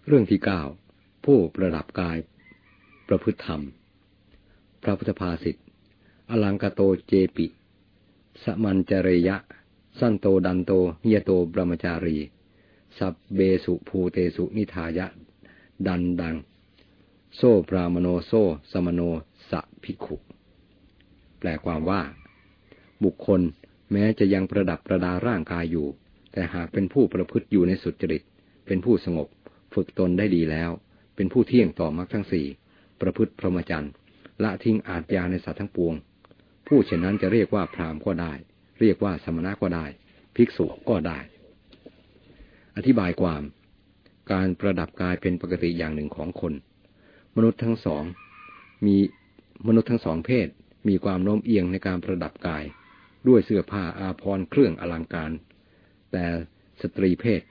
เรื่องที่9ผู้ประดับกายประพฤติธรรมพระพุทธภาษิตอลังกโตเจปิสมันจเรยะสันโตดันโตเยโตบรมจารีสัพเบสุภูเตสุนิทายะดันดังโซปรามโนโซสมโนสะภิกขุแปลความว่าบุคคลแม้จะยังประดับประดาร่างกายอยู่แต่หากเป็นผู้ประพฤติอยู่ในสุจริตเป็นผู้สงบฝึกตนได้ดีแล้วเป็นผู้เที่ยงต่อมรรคทั้งสี่ประพฤติพรหมจรรย์ละทิ้งอาทยาในสัตว์ทั้งปวงผู้เช่นนั้นจะเรียกว่าพราหมณ์ก็ได้เรียกว่าสมณะก็ได้ภิกษุก็ได้อธิบายความการประดับกายเป็นปกติอย่างหนึ่งของคนมนุษย์ทั้งสองเพศมีความโน้มเอียงในการประดับกายด้วยเสื้อผ้าอาภรณ์เครื่องอลังการแต่สตรีเพศ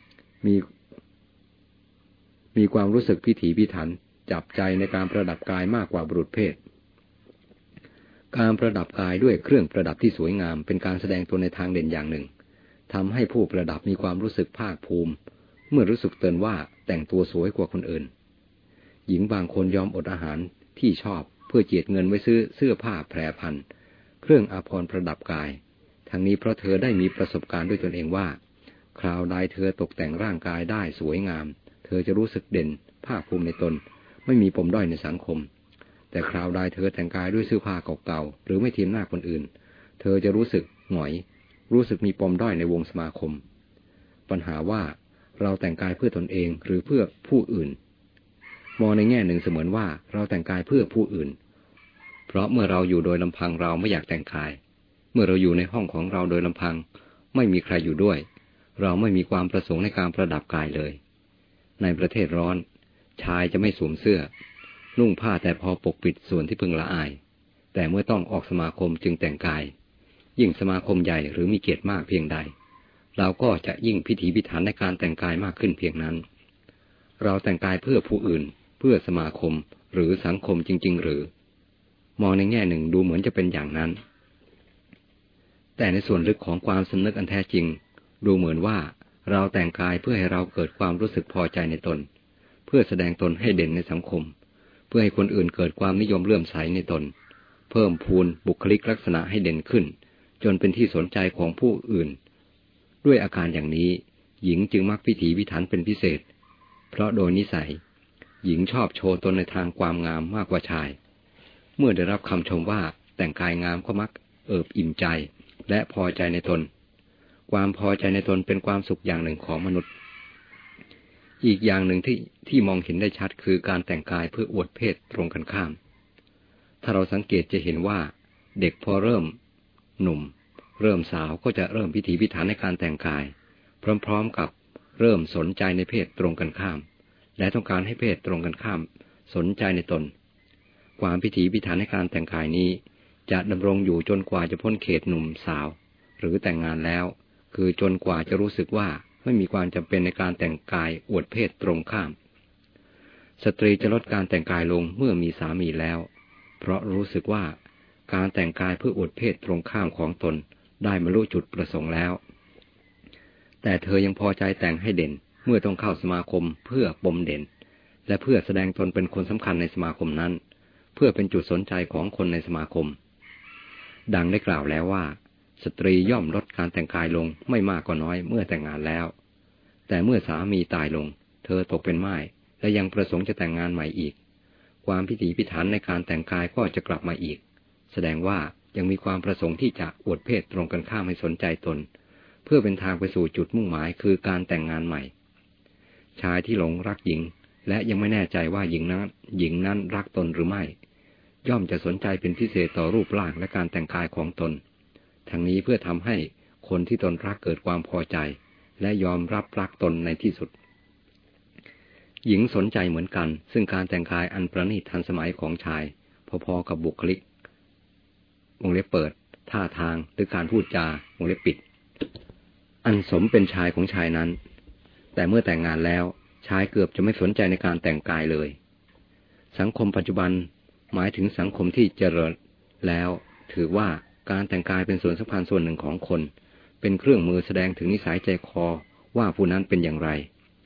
มีความรู้สึกพิถีพิถันจับใจในการประดับกายมากกว่าบุรุษเพศการประดับกายด้วยเครื่องประดับที่สวยงามเป็นการแสดงตนในทางเด่นอย่างหนึ่งทำให้ผู้ประดับมีความรู้สึกภาคภูมิเมื่อรู้สึกตนว่าแต่งตัวสวยกว่าคนอื่นหญิงบางคนยอมอดอาหารที่ชอบเพื่อเจียดเงินไว้ซื้อเสื้อผ้าแพรพันเครื่องอาภรณ์ประดับกายทั้งนี้เพราะเธอได้มีประสบการณ์ด้วยตนเองว่าคราวใดเธอตกแต่งร่างกายได้สวยงามเธอจะรู้สึกเด่นภาคภูมิในตนไม่มีปมด้อยในสังคมแต่คราวใดเธอแต่งกายด้วยเสื้อผ้าเก่าๆหรือไม่เทียมหน้าคนอื่นเธอจะรู้สึกหงอยรู้สึกมีปมด้อยในวงสมาคมปัญหาว่าเราแต่งกายเพื่อตนเองหรือเพื่อผู้อื่นมองในแง่หนึ่งเสมือนว่าเราแต่งกายเพื่อผู้อื่นเพราะเมื่อเราอยู่โดยลำพังเราไม่อยากแต่งกายเมื่อเราอยู่ในห้องของเราโดยลำพังไม่มีใครอยู่ด้วยเราไม่มีความประสงค์ในการประดับกายเลยในประเทศร้อนชายจะไม่สวมเสื้อนุ่งผ้าแต่พอปกปิดส่วนที่พึงละอายแต่เมื่อต้องออกสมาคมจึงแต่งกายยิ่งสมาคมใหญ่หรือมีเกียรติมากเพียงใดเราก็จะยิ่งพิถีพิถันในการแต่งกายมากขึ้นเพียงนั้นเราแต่งกายเพื่อผู้อื่นเพื่อสมาคมหรือสังคมจริงๆหรือมองในแง่หนึ่งดูเหมือนจะเป็นอย่างนั้นแต่ในส่วนลึกของความสำนึกอันแท้จริงดูเหมือนว่าเราแต่งกายเพื่อให้เราเกิดความรู้สึกพอใจในตนเพื่อแสดงตนให้เด่นในสังคมเพื่อให้คนอื่นเกิดความนิยมเลื่อมใสในตนเพิ่มพูนบุคลิกลักษณะให้เด่นขึ้นจนเป็นที่สนใจของผู้อื่นด้วยอาการอย่างนี้หญิงจึงมักพิถีพิถันเป็นพิเศษเพราะโดยนิสัยหญิงชอบโชว์ตนในทางความงามมากกว่าชายเมื่อได้รับคำชมว่าแต่งกายงามก็มักเอิบอิ่มใจและพอใจในตนความพอใจในตนเป็นความสุขอย่างหนึ่งของมนุษย์อีกอย่างหนึ่งที่มองเห็นได้ชัดคือการแต่งกายเพื่ออวดเพศตรงกันข้ามถ้าเราสังเกตจะเห็นว่าเด็กพอเริ่มหนุ่มเริ่มสาวก็จะเริ่มพิถีพิถันในการแต่งกายพร้อมๆกับเริ่มสนใจในเพศตรงกันข้ามและต้องการให้เพศตรงกันข้ามสนใจในตนความพิถีพิถันในการแต่งกายนี้จะดำรงอยู่จนกว่าจะพ้นเขตหนุ่มสาวหรือแต่งงานแล้วคือจนกว่าจะรู้สึกว่าไม่มีความจำเป็นในการแต่งกายอวดเพศตรงข้ามสตรีจะลดการแต่งกายลงเมื่อมีสามีแล้วเพราะรู้สึกว่าการแต่งกายเพื่ออวดเพศตรงข้ามของตนได้บรรลุจุดประสงค์แล้วแต่เธอยังพอใจแต่งให้เด่นเมื่อต้องเข้าสมาคมเพื่อปมเด่นและเพื่อแสดงตนเป็นคนสำคัญในสมาคมนั้นเพื่อเป็นจุดสนใจของคนในสมาคมดังได้กล่าวแล้วว่าสตรีย่อมลดการแต่งกายลงไม่มากก็น้อยเมื่อแต่งงานแล้วแต่เมื่อสามีตายลงเธอตกเป็นม่ายและยังประสงค์จะแต่งงานใหม่อีกความพิถีพิถันในการแต่งกายก็จะกลับมาอีกแสดงว่ายังมีความประสงค์ที่จะอวดเพศตรงกันข้ามให้สนใจตนเพื่อเป็นทางไปสู่จุดมุ่งหมายคือการแต่งงานใหม่ชายที่หลงรักหญิงและยังไม่แน่ใจว่าหญิงนั้นรักตนหรือไม่ย่อมจะสนใจเป็นพิเศษต่อรูปร่างและการแต่งกายของตนทั้งนี้เพื่อทำให้คนที่ตนรักเกิดความพอใจและยอมรับรักตนในที่สุดหญิงสนใจเหมือนกันซึ่งการแต่งกายอันประณีตทันสมัยของชายพอๆกับบุคลิกวงเล็บเปิดท่าทางหรือการพูดจาวงเล็บปิดอันสมเป็นชายของชายนั้นแต่เมื่อแต่งงานแล้วชายเกือบจะไม่สนใจในการแต่งกายเลยสังคมปัจจุบันหมายถึงสังคมที่เจริญแล้วถือว่าการแต่งกายเป็นส่วนสำคัญส่วนหนึ่งของคนเป็นเครื่องมือแสดงถึงนิสัยใจคอว่าผู้นั้นเป็นอย่างไร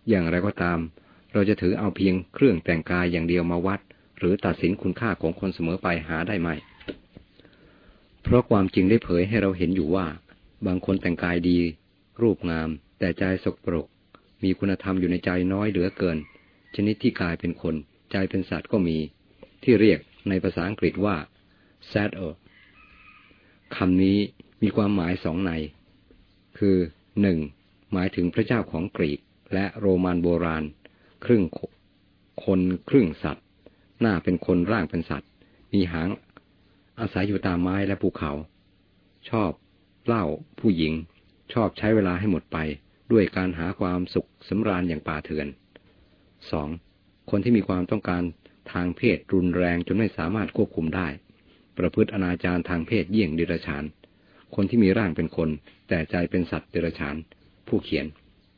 อย่างไรก็ตามเราจะถือเอาเพียงเครื่องแต่งกายอย่างเดียวมาวัดหรือตัดสินคุณค่าของคนเสมอไปหาได้ไหมเพราะความจริงได้เผยให้เราเห็นอยู่ว่าบางคนแต่งกายดีรูปงามแต่ใจสกปรกมีคุณธรรมอยู่ในใจน้อยเหลือเกินชนิดที่กายเป็นคนใจเป็นสัตว์ก็มีที่เรียกในภาษาอังกฤษว่า sadder คำนี้มีความหมายสองในคือหนึ่งหมายถึงพระเจ้าของกรีกและโรมันโบราณครึ่งคนครึ่งสัตว์หน้าเป็นคนร่างเป็นสัตว์มีหางอาศัยอยู่ตามไม้และภูเขาชอบเหล้าผู้หญิงชอบใช้เวลาให้หมดไปด้วยการหาความสุขสำราญอย่างป่าเถื่อน 2. คนที่มีความต้องการทางเพศรุนแรงจนไม่สามารถควบคุมได้ประพฤติอนาจารทางเพศเยี่ยงเดรัจฉานคนที่มีร่างเป็นคนแต่ใจเป็นสัตว์เดรัจฉานผู้เขียน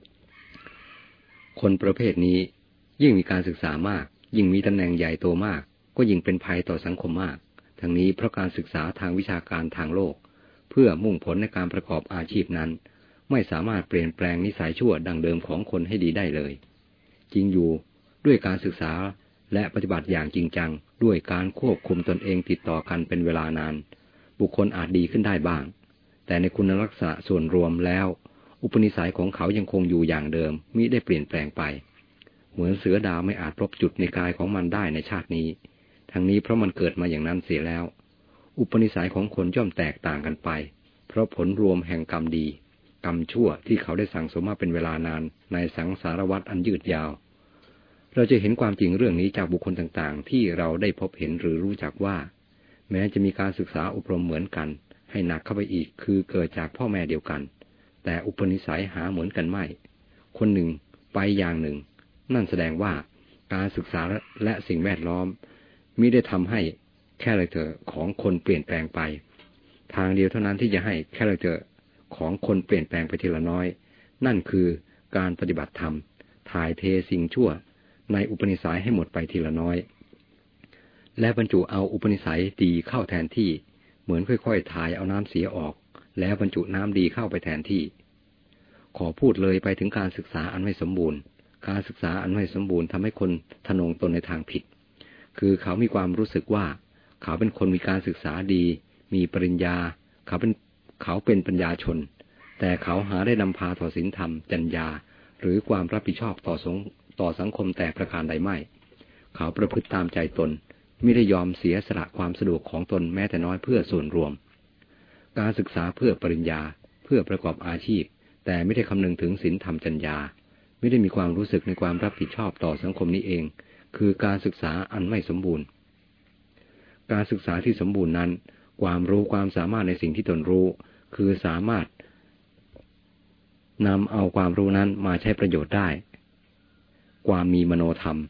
คนประเภทนี้ยิ่งมีการศึกษามากยิ่งมีตำแหน่งใหญ่โตมากก็ยิ่งเป็นภัยต่อสังคมมากทั้งนี้เพราะการศึกษาทางวิชาการทางโลกเพื่อมุ่งผลในการประกอบอาชีพนั้นไม่สามารถเปลี่ยนแปลงนิสัยชั่วดังเดิมของคนให้ดีได้เลยจริงอยู่ด้วยการศึกษาและปฏิบัติอย่างจริงจังด้วยการควบคุมตนเองติดต่อกันเป็นเวลานานบุคคลอาจดีขึ้นได้บ้างแต่ในคุณลักษณะส่วนรวมแล้วอุปนิสัยของเขายังคงอยู่อย่างเดิมมิได้เปลี่ยนแปลงไปเหมือนเสือดาวไม่อาจพบจุดในกายของมันได้ในชาตินี้ทั้งนี้เพราะมันเกิดมาอย่างนั้นเสียแล้วอุปนิสัยของคนย่อมแตกต่างกันไปเพราะผลรวมแห่งกรรมดีกรรมชั่วที่เขาได้สั่งสมมาเป็นเวลานานในสังสารวัฏอันยืดยาวเราจะเห็นความจริงเรื่องนี้จากบุคคลต่างๆที่เราได้พบเห็นหรือรู้จักว่าแม้จะมีการศึกษาอบรมเหมือนกันให้หนักเข้าไปอีกคือเกิดจากพ่อแม่เดียวกันแต่อุปนิสัยหาเหมือนกันไม่คนหนึ่งไปอย่างหนึ่งนั่นแสดงว่าการศึกษาและสิ่งแวดล้อมมิได้ทำให้คาแรคเตอร์ของคนเปลี่ยนแปลงไปทางเดียวเท่านั้นที่จะให้คาแรคเตอร์ของคนเปลี่ยนแปลงไปทีละน้อยนั่นคือการปฏิบัติธรรมถ่ายเทสิ่งชั่วในอุปนิสัยให้หมดไปทีละน้อยและบรรจุเอาอุปนิสัยดีเข้าแทนที่เหมือนค่อยๆถ่ายเอาน้ำเสียออกแล้วบรรจุน้ำดีเข้าไปแทนที่ขอพูดเลยไปถึงการศึกษาอันไม่สมบูรณ์การศึกษาอันไม่สมบูรณ์ทำให้คนทะนงตนในทางผิดคือเขามีความรู้สึกว่าเขาเป็นคนมีการศึกษาดีมีปริญญาเขาเป็นปัญญาชนแต่เขาหาได้นำพาต่อศีลธรรมจรรยาหรือความรับผิดชอบต่อสังคมแต่ประการใดไม่เขาประพฤติตามใจตนไม่ได้ยอมเสียสละความสะดวกของตนแม้แต่น้อยเพื่อส่วนรวมการศึกษาเพื่อปริญญาเพื่อประกอบอาชีพแต่ไม่ได้คำนึงถึงศีลธรรมจรรยาไม่ได้มีความรู้สึกในความรับผิดชอบต่อสังคมนี้เองคือการศึกษาอันไม่สมบูรณ์การศึกษาที่สมบูรณ์นั้นความรู้ความสามารถในสิ่งที่ตนรู้คือสามารถนำเอาความรู้นั้นมาใช้ประโยชน์ได้ความมีมโนธรรม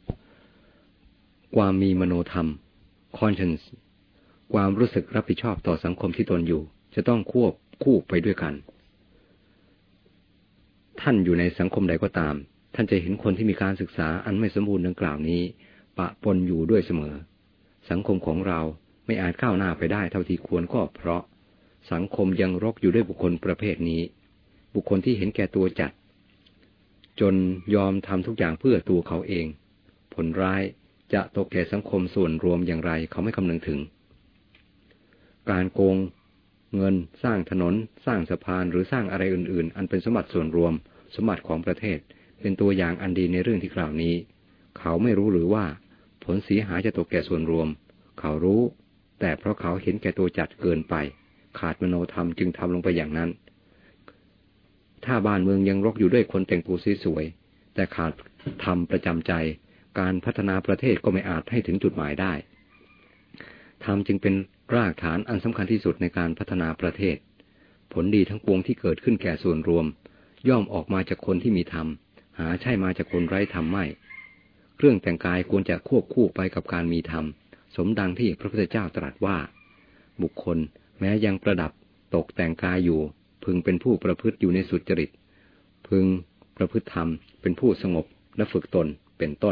conscience ความรู้สึกรับผิดชอบต่อสังคมที่ตนอยู่จะต้องควบคู่ไปด้วยกันท่านอยู่ในสังคมใดก็ตามท่านจะเห็นคนที่มีการศึกษาอันไม่สมบูรณ์ดังกล่าวนี้ปะปนอยู่ด้วยเสมอสังคมของเราไม่อาจก้าวหน้าไปได้เท่าที่ควรก็เพราะสังคมยังรกอยู่ด้วยบุคคลประเภทนี้บุคคลที่เห็นแก่ตัวจัดจนยอมทำทุกอย่างเพื่อตัวเขาเองผลร้ายจะตกแก่สังคมส่วนรวมอย่างไรเขาไม่คำนึงถึงการโกงเงินสร้างถนนสร้างสะพานหรือสร้างอะไรอื่นๆอันเป็นสมบัติส่วนรวมสมบัติของประเทศเป็นตัวอย่างอันดีในเรื่องที่กล่าวนี้เขาไม่รู้หรือว่าผลเสียหายจะตกแก่ส่วนรวมเขารู้แต่เพราะเขาเห็นแก่ตัวจัดเกินไปขาดมโนธรรมจึงทำลงไปอย่างนั้นถ้าบ้านเมืองยังรกอยู่ด้วยคนแต่งตัวสวยๆแต่ขาดธรรมประจำใจการพัฒนาประเทศก็ไม่อาจให้ถึงจุดหมายได้ธรรมจึงเป็นรากฐานอันสำคัญที่สุดในการพัฒนาประเทศผลดีทั้งปวงที่เกิดขึ้นแก่ส่วนรวมย่อมออกมาจากคนที่มีธรรมหาใช่มาจากคนไร้ธรรมไม่เครื่องแต่งกายควรจะควบคู่ไปกับการมีธรรมสมดังที่พระพุทธเจ้าตรัสว่าบุคคลแม้ยังประดับตกแต่งกายอยู่พึงเป็นผู้ประพฤติอยู่ในสุจริตพึงประพฤติธรรมเป็นผู้สงบและฝึกตนเป็นต้น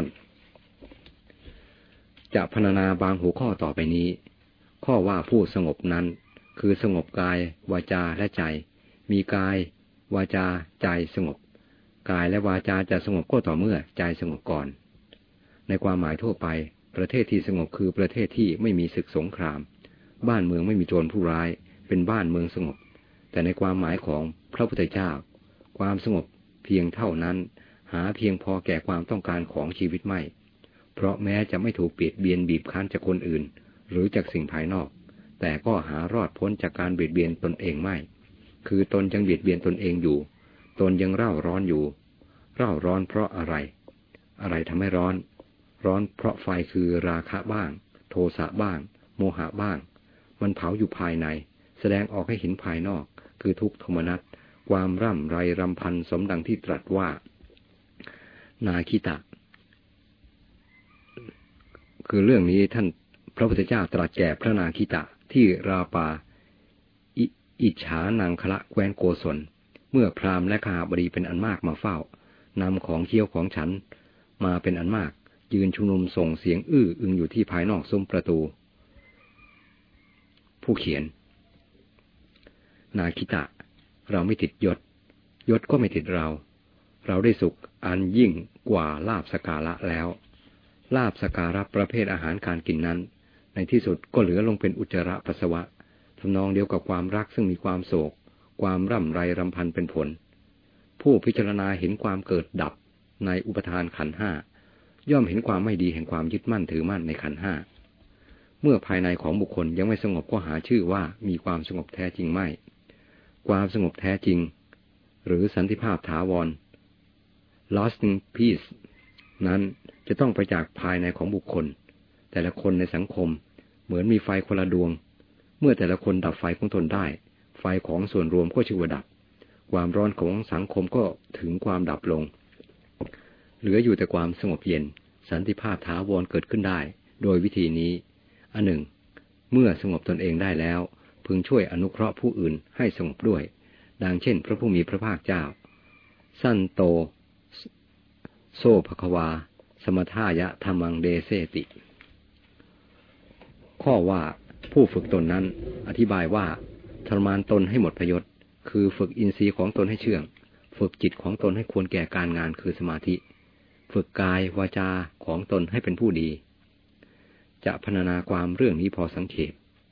จะพรรณนาบางหัวข้อต่อไปนี้ข้อว่าผู้สงบนั้นคือสงบกายวาจาและใจมีกายวาจาใจสงบกายและวาจาจะสงบก็ต่อเมื่อใจสงบก่อนในความหมายทั่วไปประเทศที่สงบคือประเทศที่ไม่มีศึกสงครามบ้านเมืองไม่มีโจรผู้ร้ายเป็นบ้านเมืองสงบแต่ในความหมายของพระพุทธเจ้าความสงบเพียงเท่านั้นหาเพียงพอแก่ความต้องการของชีวิตไม่เพราะแม้จะไม่ถูกเบียดเบียนบีบคั้นจากคนอื่นหรือจากสิ่งภายนอกแต่ก็หารอดพ้นจากการเบียดเบียนตนเองไม่คือตนยังเบียดเบียนตนเองอยู่ตนยังเร่าร้อนอยู่เร่าร้อนเพราะอะไรอะไรทำให้ร้อนเพราะไฟคือราคะบ้างโทสะบ้างโมหะบ้างมันเผาอยู่ภายในแสดงออกให้เห็นภายนอกคือทุกขโทมนัสความร่ำไรรำพันสมดังที่ตรัสว่านาคิตะคือเรื่องนี้ท่านพระพุทธเจ้าตรัสแก่พระนาคิตะที่ราปาอิจฉานางคละแคว้นโกศลเมื่อพราหมณ์และขหบดีเป็นอันมากมาเฝ้านำของเคี้ยวของฉันมาเป็นอันมากยืนชุมนุมส่งเสียงอื้ออึงอยู่ที่ภายนอกซุ้มประตูผู้เขียนนาคิตะเราไม่ติดยศก็ไม่ติดเราได้สุขอันยิ่งกว่าลาภสักการะแล้วลาภสักการะประเภทอาหารการกินนั้นในที่สุดก็เหลือลงเป็นอุจจาระปัสสาวะทำนองเดียวกับความรักซึ่งมีความโศกความร่ำไรรำพันเป็นผลผู้พิจารณาเห็นความเกิดดับในอุปทานขันธ์ห้าย่อมเห็นความไม่ดีแห่งความยึดมั่นถือมั่นในขันธ์ห้าเมื่อภายในของบุคคลยังไม่สงบก็หาชื่อว่ามีความสงบแท้จริงไม่ความสงบแท้จริงหรือสันติภาพถาวร lasting peace นั้นจะต้องไปจากภายในของบุคคลแต่ละคนในสังคมเหมือนมีไฟคนละดวงเมื่อแต่ละคนดับไฟของตนได้ไฟของส่วนรวมก็ชื่อว่าดับความร้อนของสังคมก็ถึงความดับลงเหลืออยู่แต่ความสงบเย็นสันติภาพถาวรเกิดขึ้นได้โดยวิธีนี้อันหนึ่งเมื่อสงบตนเองได้แล้วพึงช่วยอนุเคราะห์ผู้อื่นให้สงบด้วยดังเช่นพระผู้มีพระภาคเจ้าสันโตโซภควาสมทายะธรรมังเดเสติข้อว่าผู้ฝึกตนนั้นอธิบายว่าทรมานตนให้หมดพยศคือฝึกอินทรีย์ของตนให้เชื่องฝึกจิตของตนให้ควรแก่การงานคือสมาธิฝึกกายวาจาของตนให้เป็นผู้ดีจะพรรณนาความเรื่องนี้พอสังเขป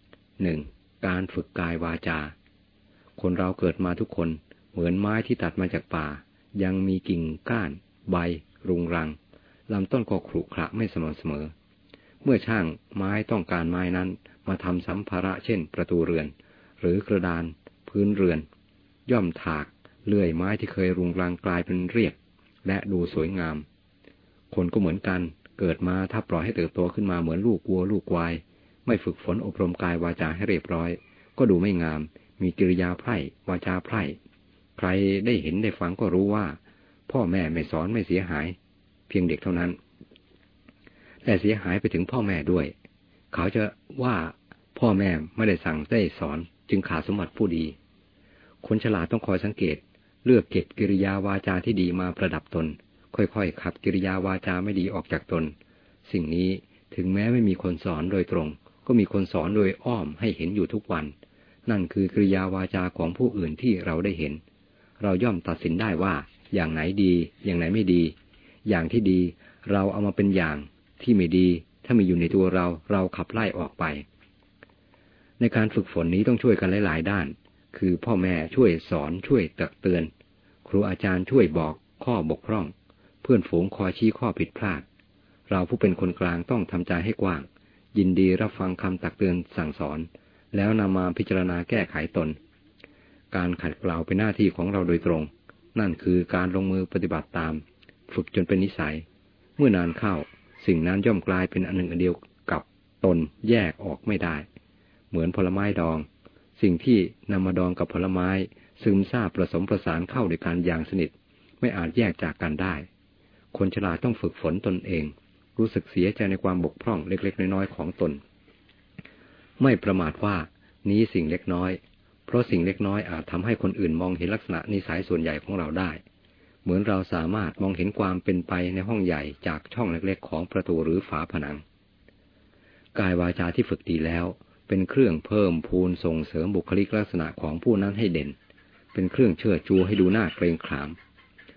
1. การฝึกกายวาจาคนเราเกิดมาทุกคนเหมือนไม้ที่ตัดมาจากป่ายังมีกิ่งก้านใบรุงรังลำต้นก็ขรุขระไม่สม่ำเสมอเมื่อช่างไม้ต้องการไม้นั้นมาทำสัมภาระเช่นประตูเรือนหรือกระดานพื้นเรือนย่อมถากเลื่อยไม้ที่เคยรุงรังกลายเป็นเรียบและดูสวยงามคนก็เหมือนกันเกิดมาถ้าปล่อยให้เติบโตขึ้นมาเหมือนลูกวัวลูกควายไม่ฝึกฝนอบรมกายวาจาให้เรียบร้อยก็ดูไม่งามมีกิริยาไพร่วาจาไพร่ใครได้เห็นได้ฟังก็รู้ว่าพ่อแม่ไม่สอนไม่เสียหายเพียงเด็กเท่านั้นแต่เสียหายไปถึงพ่อแม่ด้วยเขาจะว่าพ่อแม่ไม่ได้สั่งได้สอนจึงขาดสมบัติผู้ดีคนฉลาดต้องคอยสังเกตเลือกเก็บกิริยาวาจาที่ดีมาประดับตนค่อยๆขับกิริยาวาจาไม่ดีออกจากตนสิ่งนี้ถึงแม้ไม่มีคนสอนโดยตรงก็มีคนสอนโดยอ้อมให้เห็นอยู่ทุกวันนั่นคือกิริยาวาจาของผู้อื่นที่เราได้เห็นเราย่อมตัดสินได้ว่าอย่างไหนดีอย่างไหนไม่ดีอย่างที่ดีเราเอามาเป็นอย่างที่ไม่ดีถ้ามีอยู่ในตัวเราขับไล่ออกไปในการฝึกฝนนี้ต้องช่วยกันหลายๆด้านคือพ่อแม่ช่วยสอนช่วยตักเตือนครูอาจารย์ช่วยบอกข้อบกพร่องเพื่อนฝูงคอยชี้ข้อผิดพลาดเราผู้เป็นคนกลางต้องทำใจให้กว้างยินดีรับฟังคำตักเตือนสั่งสอนแล้วนำมาพิจารณาแก้ไขตนการขัดเกลาเป็นหน้าที่ของเราโดยตรงนั่นคือการลงมือปฏิบัติตามฝึกจนเป็นนิสัยเมื่อนานเข้าสิ่งนั้นย่อมกลายเป็นอันหนึ่งอันเดียวกับตนแยกออกไม่ได้เหมือนผลไม้ดองสิ่งที่นำมาดองกับผลไม้ซึมซาบผสมประสานเข้าด้วยกันอย่างสนิทไม่อาจแยกจากกันได้คนฉลาดต้องฝึกฝนตนเองรู้สึกเสียใจในความบกพร่องเล็กๆน้อยๆของตนไม่ประมาทว่านี้สิ่งเล็กน้อยเพราะสิ่งเล็กน้อยอาจทำให้คนอื่นมองเห็นลักษณะนิสัยส่วนใหญ่ของเราได้เหมือนเราสามารถมองเห็นความเป็นไปในห้องใหญ่จากช่องเล็กๆของประตูหรือฝาผนังกายวาจาที่ฝึกดีแล้วเป็นเครื่องเพิ่มพูนส่งเสริมบุคลิกลักษณะของผู้นั้นให้เด่นเป็นเครื่องเชิดชูให้ดูน่าเกรงขาม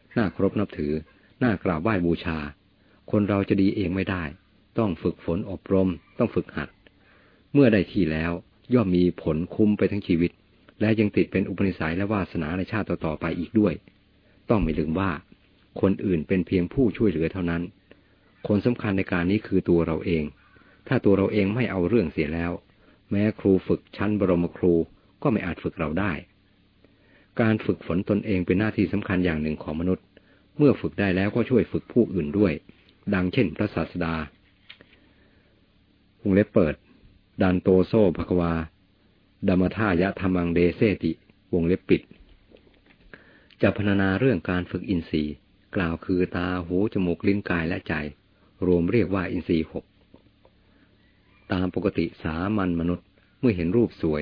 น่าเคารพนับถือน่ากราบไหว้บูชาคนเราจะดีเองไม่ได้ต้องฝึกฝนอบรมต้องฝึกหัดเมื่อได้ที่แล้วย่อมมีผลคุ้มไปทั้งชีวิตและยังติดเป็นอุปนิสัยและวาสนาในชาติต่อๆไปอีกด้วยต้องไม่ลืมว่าคนอื่นเป็นเพียงผู้ช่วยเหลือเท่านั้นคนสำคัญในการนี้คือตัวเราเองถ้าตัวเราเองไม่เอาเรื่องเสียแล้วแม้ครูฝึกชั้นบรมครูก็ไม่อาจฝึกเราได้การฝึกฝนตนเองเป็นหน้าที่สำคัญอย่างหนึ่งของมนุษย์เมื่อฝึกได้แล้วก็ช่วยฝึกผู้อื่นด้วยดังเช่นพระศาสดาวงเล็บเปิดดันโตโซภควาดัมมทายะธรรมังเดเซติวงเล็บปิดจะพรรณนาเรื่องการฝึกอินทรีย์กล่าวคือตาหูจมูกลิ้นกายและใจรวมเรียกว่าอินทรีย์6ตามปกติสามัญมนุษย์เมื่อเห็นรูปสวย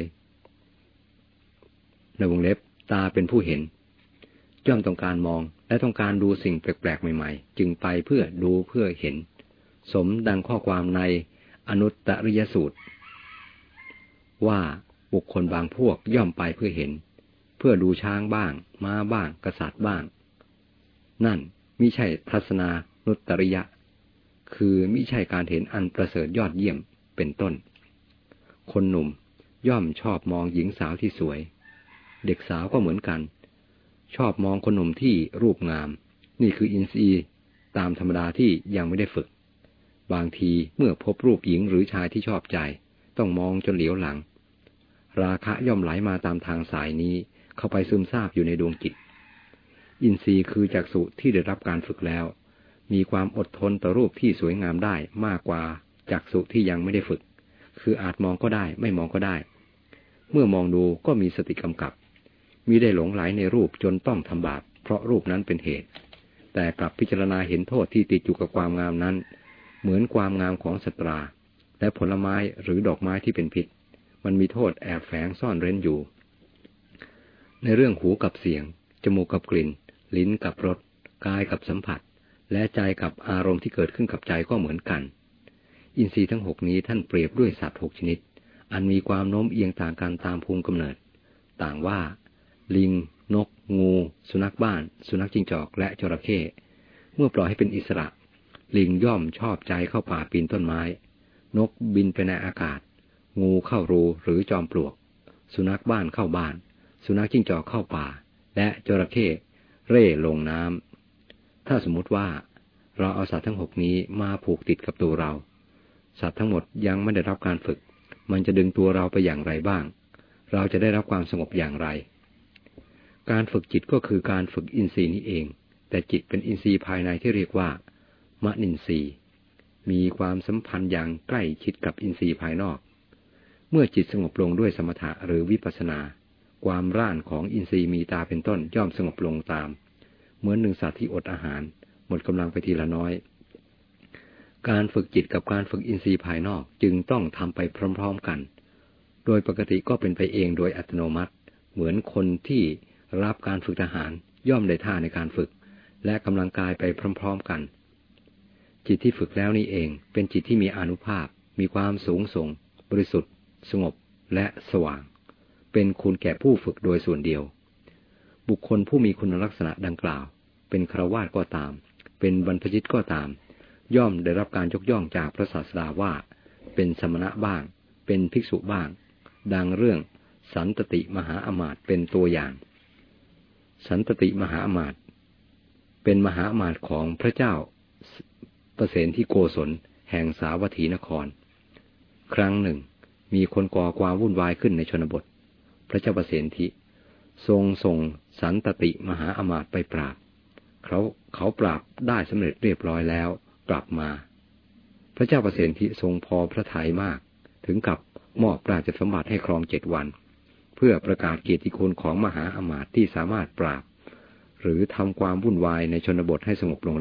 ในวงเล็บตาเป็นผู้เห็นย่อมต้องการมองและต้องการดูสิ่งแปลกๆใหม่ๆจึงไปเพื่อดูเพื่อเห็นสมดังข้อความในอนุตตริยสูตรว่าบุคคลบางพวกย่อมไปเพื่อเห็นเพื่อดูช้างบ้างม้าบ้างกษัตริย์บ้างนั่นมิใช่ทัศนานุตตริยะคือมิใช่การเห็นอันประเสริฐยอดเยี่ยมเป็นต้นคนหนุ่มย่อมชอบมองหญิงสาวที่สวยเด็กสาวก็เหมือนกันชอบมองคนหนุ่มที่รูปงามนี่คืออินทรีย์ตามธรรมดาที่ยังไม่ได้ฝึกบางทีเมื่อพบรูปหญิงหรือชายที่ชอบใจต้องมองจนเหลียวหลังราคะย่อมไหลมาตามทางสายนี้เข้าไปซึมซาบอยู่ในดวงจิตอินทรีย์คือจักษุที่ได้รับการฝึกแล้วมีความอดทนต่อรูปที่สวยงามได้มากกว่าจักษุที่ยังไม่ได้ฝึกคืออาจมองก็ได้ไม่มองก็ได้เมื่อมองดูก็มีสติกำกับมิได้หลงไหลในรูปจนต้องทำบาปเพราะรูปนั้นเป็นเหตุแต่กลับพิจารณาเห็นโทษที่ติดอยู่กับความงามนั้นเหมือนความงามของสตราและผลไม้หรือดอกไม้ที่เป็นพิษมันมีโทษแอบแฝงซ่อนเร้นอยู่ในเรื่องหูกับเสียงจมูกกับกลิ่นลิ้นกับรสกายกับสัมผัสและใจกับอารมณ์ที่เกิดขึ้นกับใจก็เหมือนกันอินทรีย์ทั้ง6นี้ท่านเปรียบด้วยสัตว์6ชนิดอันมีความโน้มเอียงต่างกันตามภูมิกำเนิดต่างว่าลิงนกงูสุนัขบ้านสุนัขจิ้งจอกและจระเข้เมื่อปล่อยให้เป็นอิสระลิงย่อมชอบใจเข้าป่าปีนต้นไม้นกบินไปในอากาศงูเข้ารูหรือจอมปลวกสุนัขบ้านเข้าบ้านสุนัขจิ้งจอกเข้าป่าและจระเข้เร่ลงน้ำถ้าสมมติว่าเราเอาสัตว์ทั้ง6นี้มาผูกติดกับตัวเราสัตว์ทั้งหมดยังไม่ได้รับการฝึกมันจะดึงตัวเราไปอย่างไรบ้างเราจะได้รับความสงบอย่างไรการฝึกจิตก็คือการฝึกอินทรีย์นี้เองแต่จิตเป็นอินทรีย์ภายในที่เรียกว่ามนินทรีย์มีความสัมพันธ์อย่างใกล้ชิดกับอินทรีย์ภายนอกเมื่อจิตสงบลงด้วยสมถะหรือวิปัสสนาความร่านของอินทรีย์มีตาเป็นต้นย่อมสงบลงตามเหมือนหนึ่งสัตว์ที่อดอาหารหมดกำลังไปทีละน้อยการฝึกจิตกับการฝึกอินทรีย์ภายนอกจึงต้องทำไปพร้อมๆกันโดยปกติก็เป็นไปเองโดยอัตโนมัติเหมือนคนที่รับการฝึกทหารย่อมได้ท่าในการฝึกและกำลังกายไปพร้อมๆกันจิตที่ฝึกแล้วนี่เองเป็นจิตที่มีอานุภาพมีความสูงส่งบริสุทธิ์สงบและสว่างเป็นคุณแก่ผู้ฝึกโดยส่วนเดียวบุคคลผู้มีคุณลักษณะดังกล่าวเป็นฆราวาสก็ตามเป็นบรรพชิตก็ตามย่อมได้รับการยกย่องจากพระศาสดาว่าเป็นสมณะบ้างเป็นภิกษุบ้างดังเรื่องสันตติมหาอมาตย์เป็นตัวอย่างสันตติมหาอมาตย์เป็นมหาอมาตย์ของพระเจ้าประเสนที่โกศลแห่งสาวัตถีนครครั้งหนึ่งมีคนก่อความวุ่นวายขึ้นในชนบทพระเจ้าประเสนทิทรงส่งสันตติมหาอมาตย์ไปปราบเขาปราบได้สำเร็จเรียบร้อยแล้วกลับมาพระเจ้าประเสนทิทรงพอพระทัยมากถึงกับมอบราชสมบัติให้ครอง7 วันเพื่อประกาศเกียรติคุณของมหาอมาตย์ที่สามารถปราบหรือทำความวุ่นวายในชนบทให้สงบลง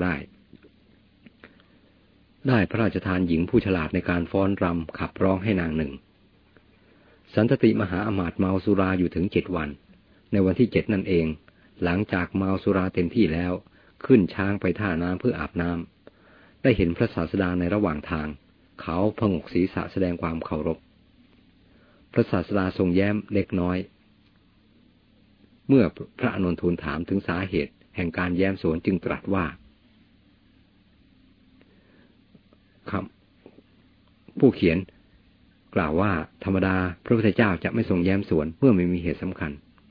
ได้พระราชทานหญิงผู้ฉลาดในการฟ้อนรำขับร้องให้นางหนึ่งสันตติมหาอมาตย์เมาสุราอยู่ถึง7 วันในวันที่7นั่นเองหลังจากเมาสุราเต็มที่แล้วขึ้นช้างไปท่าน้ำเพื่ออาบน้ำได้เห็นพระศาสดาในระหว่างทางเขาผงกศีรษะแสดงความเคารพพระศาสดาทรงแย้มเล็กน้อยเมื่อพระอานนท์ทูลถามถึงสาเหตุแห่งการแย้มสวนจึงตรัสว่าผู้เขียนกล่าวว่าธรรมดาพระพุทธเจ้าจะไม่ทรงแย้มสวนเมื่อไม่มีเหตุสำคัญ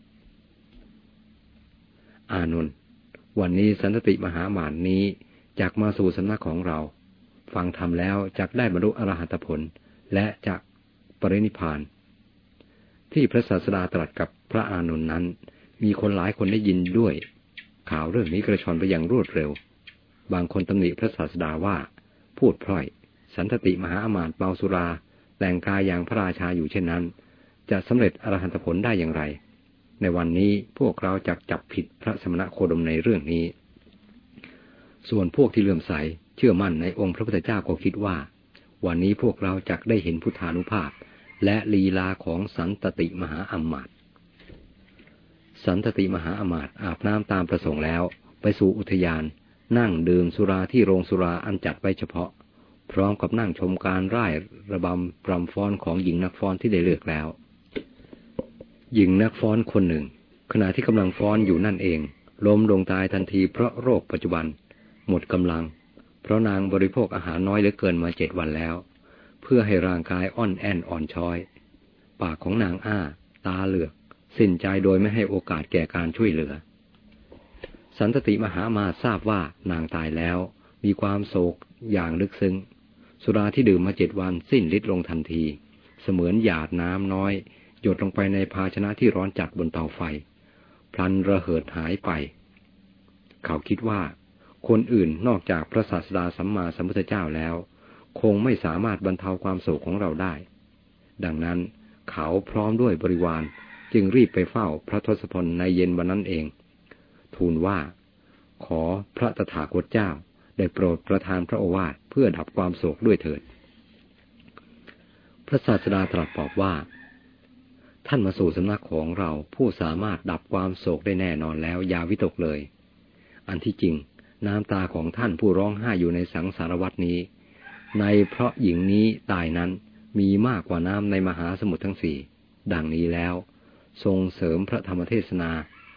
อานนท์วันนี้สันตติมหาอมาตย์นี้จักมาสู่สำนักของเราฟังธรรมแล้วจักได้บรรลุอรหัตผลและจักปรินิพพานที่พระศาสดาตรัสกับพระอานนท์นั้นมีคนหลายคนได้ยินด้วยข่าวเรื่องนี้กระชอนไปอย่างรวดเร็วบางคนตำหนิพระศาสดาว่าพูดพร่อยสันตติมหาอมาตย์เมาสุราแต่งกายอย่างพระราชาอยู่เช่นนั้นจะสำเร็จอรหันตผลได้อย่างไรในวันนี้พวกเราจักจับผิดพระสมณโคดมในเรื่องนี้ส่วนพวกที่เลื่อมใสเชื่อมั่นในองค์พระพุทธเจ้าก็คิดว่าวันนี้พวกเราจักได้เห็นพุทธานุภาพและลีลาของสันตติมหาอมาตย์สันตติมหาอมาตย์อาบน้ำตามประสงค์แล้วไปสู่อุทยานนั่งดื่มสุราที่โรงสุราอันจัดไว้เฉพาะพร้อมกับนั่งชมการร่ายระบำรำฟ้อนของหญิงนักฟ้อนที่ได้เลือกแล้วหญิงนักฟ้อนคนหนึ่งขณะที่กำลังฟ้อนอยู่นั่นเองล้มลงตายทันทีเพราะโรคปัจจุบันหมดกำลังเพราะนางบริโภคอาหารน้อยเหลือเกินมา7 วันแล้วเพื่อให้ร่างกายอ่อนแอนอ่อนช้อยปากของนางอ้าตาเหลือกสิ้นใจโดยไม่ให้โอกาสแก่การช่วยเหลือสันตติมหาอมาตย์ทราบว่านางตายแล้วมีความโศกอย่างลึกซึ้งสุราที่ดื่มมา7 วันสิ้นฤทธิ์ลงทันทีเสมือนหยาดน้ำน้อยหยดลงไปในภาชนะที่ร้อนจัดบนเตาไฟพลันระเหิดหายไปเขาคิดว่าคนอื่นนอกจากพระศาสดาสัมมาสัมพุทธเจ้าแล้วคงไม่สามารถบรรเทาความโศกของเราได้ดังนั้นเขาพร้อมด้วยบริวารจึงรีบไปเฝ้าพระทศพลในเย็นวันนั้นเองทูลว่าขอพระตถาคตเจ้าได้โปรดประทานพระโอวาทเพื่อดับความโศกด้วยเถิดพระศาสดาตรัสตอบว่าท่านมาสู่สำนักของเราผู้สามารถดับความโศกได้แน่นอนแล้วอย่าวิตกเลยอันที่จริงน้ำตาของท่านผู้ร้องไห้อยู่ในสังสารวัฏนี้ในเพราะหญิงนี้ตายนั้นมีมากกว่าน้ำในมหาสมุทรทั้งสี่ดังนี้แล้วทรงเสริมพระธรรมเทศนา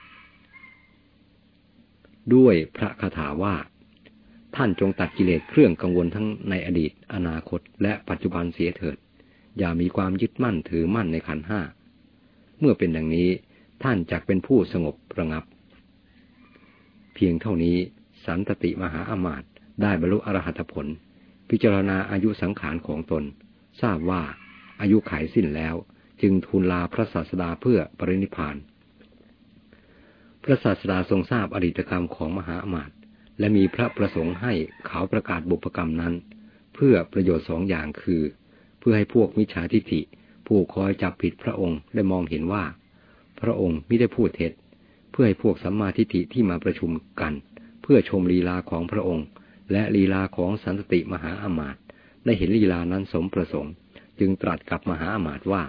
ด้วยพระคาถาว่าท่านจงตัดกิเลสเครื่องกังวลทั้งในอดีตอนาคตและปัจจุบันเสียเถิดอย่ามีความยึดมั่นถือมั่นในขันธ์ห้าเมื่อเป็นดังนี้ท่านจักเป็นผู้สงบระงับเพียงเท่านี้สันตติมหาอมาตย์ได้บรรลุอรหัตผลพิจารณาอายุสังขารของตนทราบว่าอายุขัยสิ้นแล้วจึงทูลลาพระศาสดาเพื่อปรินิพพานพระศาสดาทรงทราบอดีตกรรมของมหาอมาตย์และมีพระประสงค์ให้เขาประกาศบุพกรรมนั้นเพื่อประโยชน์2 อย่างคือเพื่อให้พวกมิจฉาทิฏฐิผู้คอยจับผิดพระองค์ได้มองเห็นว่าพระองค์มิได้พูดเท็จเพื่อให้พวกสัมมาทิฏฐิที่มาประชุมกันเพื่อชมลีลาของพระองค์และลีลาของสันตติมหาอมาตย์ได้เห็นลีลานั้นสมประสงค์จึงตรัสกับมหาอมาตย์ว่า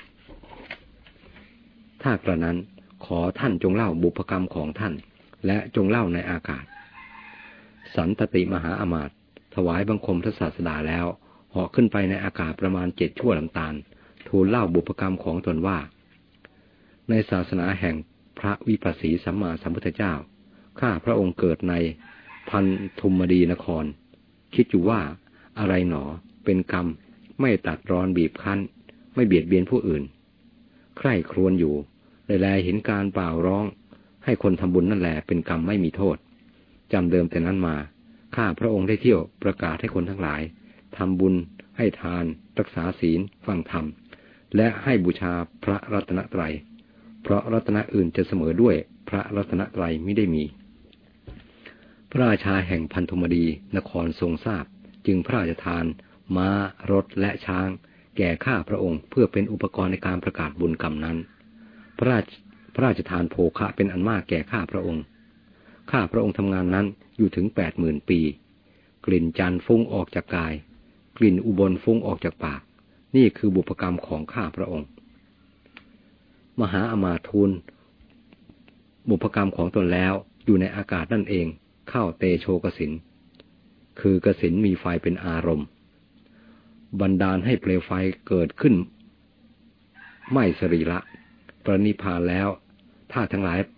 ถ้ากระนั้นขอท่านจงเล่าบุพกรรมของท่านและจงเล่าในอากาศสันตติมหาอมาตย์ถวายบังคมพระศาสดาแล้วเหาะขึ้นไปในอากาศประมาณ7 ชั่วลัมตาลทูลเล่าบุพกรรมของตนว่าในศาสนาแห่งพระวิปัสสีสัมมาสัมพุทธเจ้าข้าพระองค์เกิดในพันธุมดีนครคิดอยู่ว่าอะไรหนอเป็นกรรมไม่ตัดรอนบีบคั้นไม่เบียดเบียนผู้อื่นใคร่ครวญอยู่แลเห็นการเปล่าร้องให้คนทำบุญนั่นแหละเป็นกรรมไม่มีโทษจำเดิมแต่นั้นมาข้าพระองค์ได้เที่ยวประกาศให้คนทั้งหลายทำบุญให้ทานรักษาศีลฟังธรรมและให้บูชาพระรัตนตรัยเพราะรัตนะอื่นจะเสมอด้วยพระรัตนตรัยไม่ได้มีพระราชาแห่งพันธุมดีนครทรงทราบจึงพระราชทานม้ารถและช้างแก่ข้าพระองค์เพื่อเป็นอุปกรณ์ในการประกาศบุญกรรมนั้นพระราชทานโภคะเป็นอันมากแก่ข้าพระองค์ข้าพระองค์ทำงานนั้นอยู่ถึง80,000 ปีกลิ่นจันทร์ฟุ้งออกจากกายกลิ่นอุบลฟุ้งออกจากปากนี่คือบุพกรรมของข้าพระองค์มหาอมาตย์ทูลบุพกรรมของตนแล้วอยู่ในอากาศนั่นเองเข้าเตโชกสินคือกสินมีไฟเป็นอารมณ์บันดาลให้เปลวไฟเกิดขึ้นไหม้สรีระปรินิพพานแล้วถ้าทั้งหลาย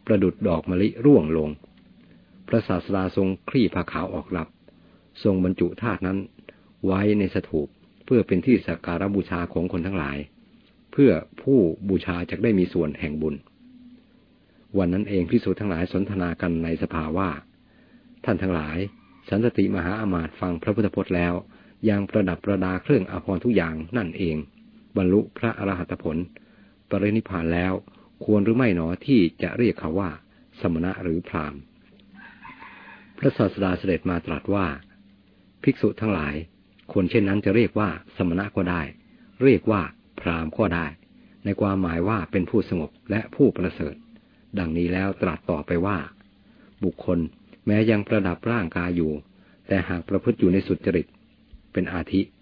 ประดุจดอกมะลิร่วงลงพระศาสดาทรงคลี่ผ้าขาวออกรับทรงบรรจุธาตุนั้นไว้ในสถูปเพื่อเป็นที่สักการบูชาของคนทั้งหลายเพื่อผู้บูชาจะได้มีส่วนแห่งบุญวันนั้นเองภิกษุทั้งหลายสนทนากันในสภาว่าท่านทั้งหลายสันตติมหาอามาตย์ฟังพระพุทธพจน์แล้วยังประดับประดาเครื่องอาภรณ์ทุกอย่างนั่นเองบรรลุพระอรหัตผลปรินิพพานแล้วควรหรือไม่หนอที่จะเรียกเขาว่าสมณะหรือพราหมณ์พระศาสดาเสด็จมาตรัสว่าภิกษุทั้งหลายคนเช่นนั้นจะเรียกว่าสมณะก็ได้เรียกว่าพราหมณ์ก็ได้ในความหมายว่าเป็นผู้สงบและผู้ประเสริฐดังนี้แล้วตรัสต่อไปว่าบุคคลแม้ยังประดับร่างกายอยู่แต่หากประพฤติอยู่ในสุจริตเป็นอาทิ